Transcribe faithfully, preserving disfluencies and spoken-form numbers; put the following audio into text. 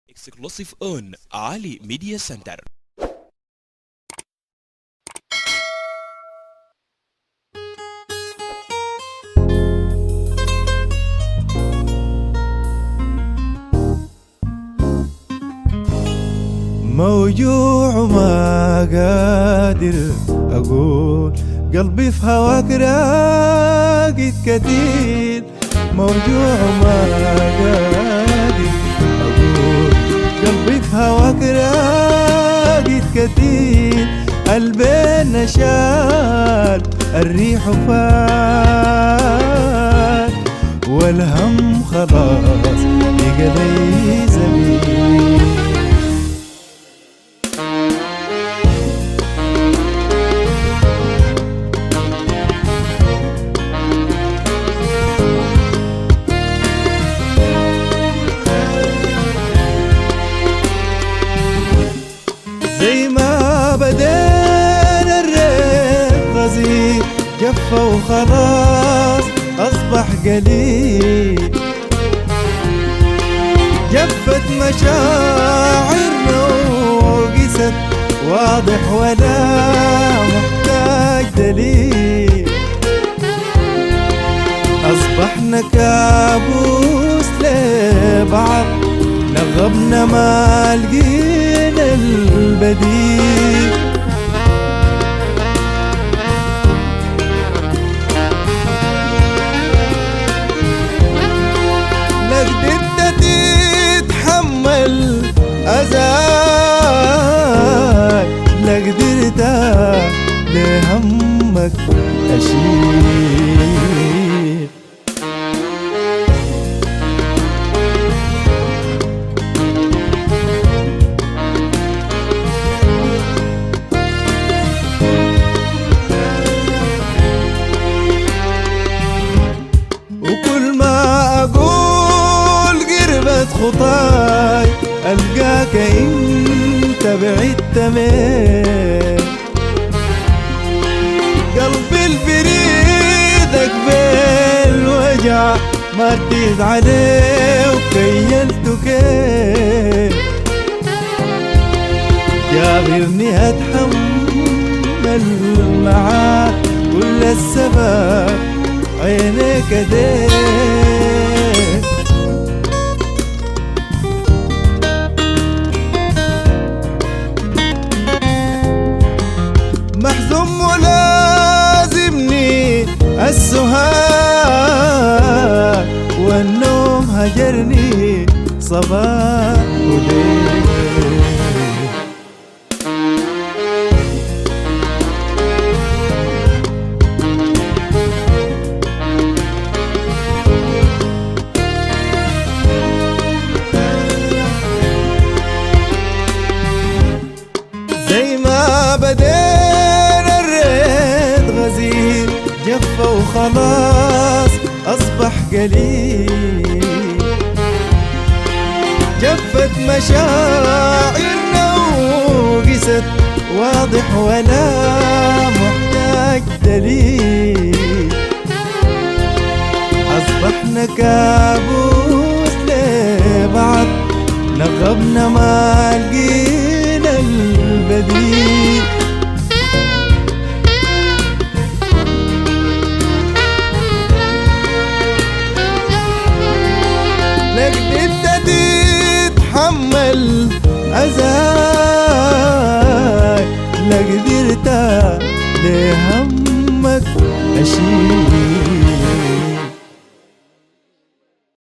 Exclusive on Ali Media Center. موجوع ما قادر أقول، قلبي في هواك راقد كتير. موجوع ما قادر أقول، قلبي في هواك راقد كتير. قلبي شال الريح فات، والهم خلاص بقى لي زميل. زي ما بدينا الريت غزير، جف وخلاص أصبح قليل. جفت مشاعرنا وقست، واضح ولا محتاج دليل. أصبحنا كابوس لبعض، نغبنا ما لقينا البديل. لا قدرت تتحمل أذاي، لا قدرت لهمك أشيل. وكل ما أقول قربت خطاي، ألقاك انت بعدت مين. قلبي البريدك بالوجع، ما رديت عليه وكيلته كيف. جابرني أتحمل معاك كل السبب، عينيك ديك. محزون ملازمني السهاد، والنوم هجرني صباح وليل. زي ما بدينا الريت غزير، جف وخلاص أصبح قليل. جفت مشاعرنا وقست، واضح ولا محتاج دليل. أصبحنا كابوس لبعض، نغبنا ما لقينا البديل. لا قدرت تتحمل أذاي، لا قدرت لهمك أشيل.